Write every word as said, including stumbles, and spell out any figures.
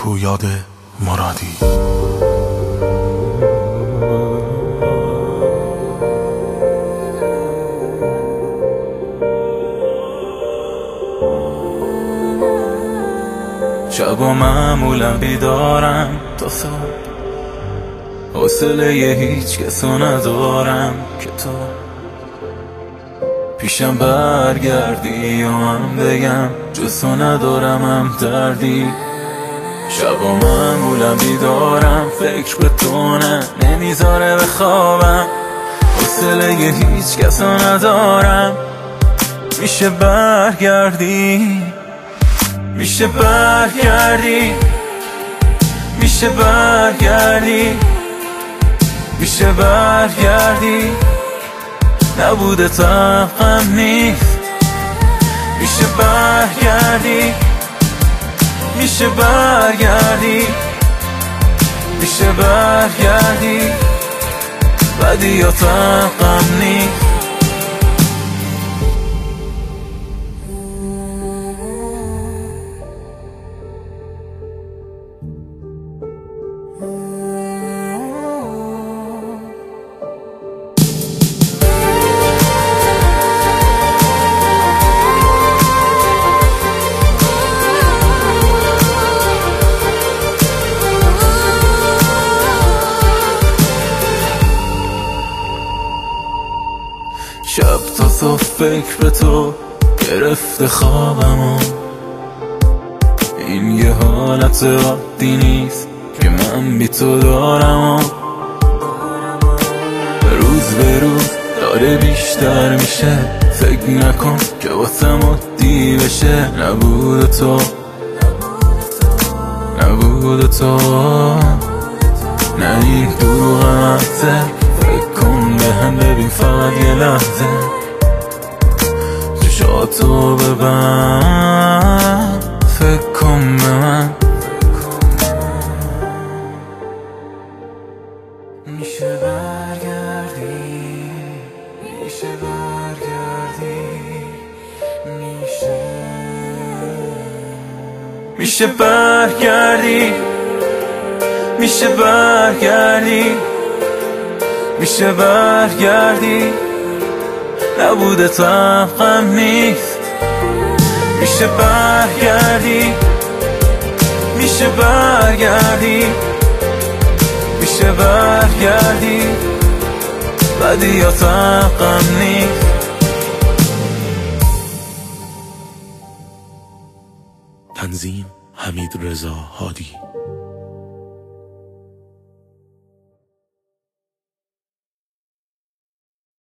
پویاد مرادی. شبا معمولا بیدارم تا صبح، حوصله ی هیچ کسو ندارم که تو پیشم برگردی و من بگم جز تو ندارم هم دردی. شبا معمولا بیدارم، فکر به تو نه نمیذاره بخوابم، حوصله ی هیچ کسو ندارم. میشه برگردی، میشه برگردی، میشه برگردی، میشه برگردی، نبوده تا غم نیست. میشه برگردی، میشه برگردی، میشه برگردی، بدی یا تا غم نیست. شب تا صبح فکر به تو گرفته خوابمو، این یه حالت عادی نیست که من بی تو دارم. روز به روز داره بیشتر میشه، فکر نکن که واسم عادی بشه. نبود تو، نبود تو، نه این دروغ محضه. فکر کن به هم ببین فقط یه لحظه، چشاتو ببند، فکر کن به من. میشه برگردی، میشه برگردی، میشه میشه برگردی، میشه برگردی، میشه برگردی، نبوده تا غم نیست. میشه برگردی، میشه برگردی، میشه برگردی، بدی یا تا غم نیست. تنظیم حمید رضا هادی.